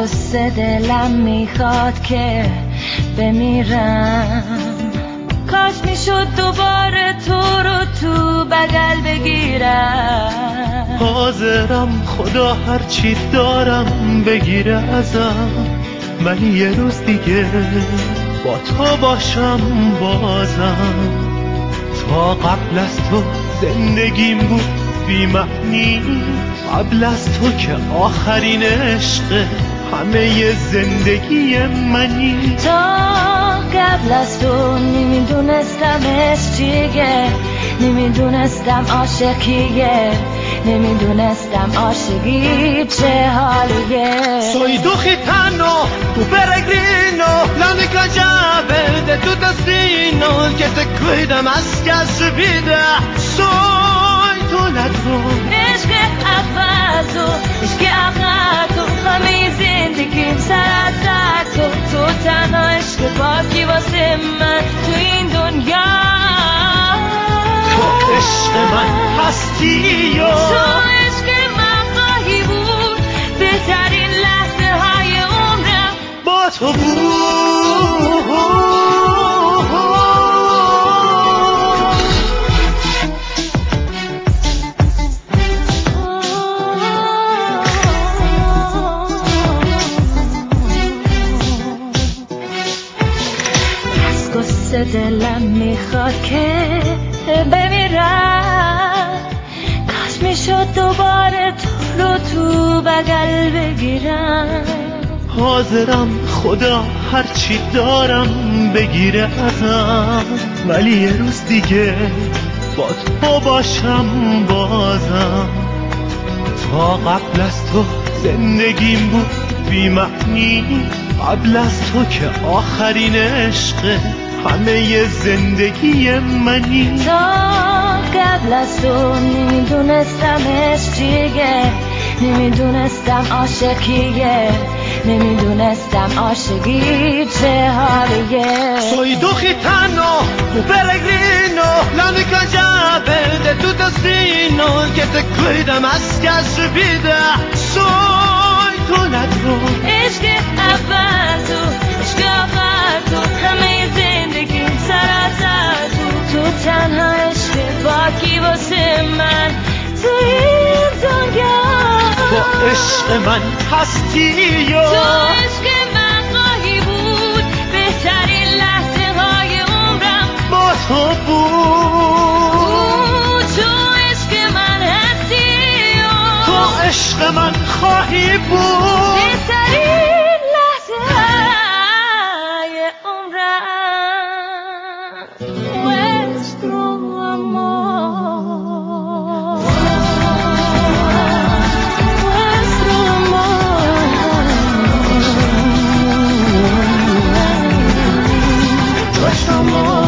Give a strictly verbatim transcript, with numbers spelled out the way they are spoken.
قصه دلم میخواد که بمیرم، کاش میشد دوباره تو رو تو بغل بگیرم. حاضرم خدا هرچی دارم بگیره ازم، ولی یه روز دیگه با تو باشم بازم. تا قبل از تو زندگیم بود بی معنی، قبل از تو که آخرین عشق همه زندگی منی. تا قبل از تو نمیدونستم عشق چیه، نمیدونستم عاشق کیه، nemidunestam عاشقی چه حالیه. Soy tu gitano, tu peregrino, la única llave de tu destino, que te cuida más que a su vida. Soy tu ladrón. عشق اول تو، عشق آخر تو، همه زندگیم سر از تو. تو تنها عشق باقی واسه من تو این دنیا. تو عشق من هستی یا تو عشق من خواهی بود، بهترین لحظه های عمرم با تو بود. دلم میخواد که بمیرم، کاش میشد دوباره تو رو تو بغل بگیرم. حاضرم خدا هرچی دارم بگیره ازم، ولی یه روز دیگه با تو باشم بازم. تا قبل از تو زندگیم بود بی معنی، قبل از تو که آخرین عشق همه زندگی منی. تا قبل از تو نمیدونستم عشق چیه، نمیدونستم عاشق کیه، نمیدونستم عاشقی چه حالیه. Soy tu gitano, tu peregrino, la única llave de tu destino, que te cuida más que a su vida. Soy tu ladrón. عشق اول تو، عشق آخر تو، همه زندگیم سر از تو. تو تنها عشق باقی واسه من تو این دنیا. تو عشق من هستی یا تو عشق من خواهی بود، بهترین لحظه های عمرم با تو بود. تو عشق من هستی یا تو عشق من خواهی بود، بهترین لحظه های عمرم. Nuestro amor, nuestro amor, nuestro amor.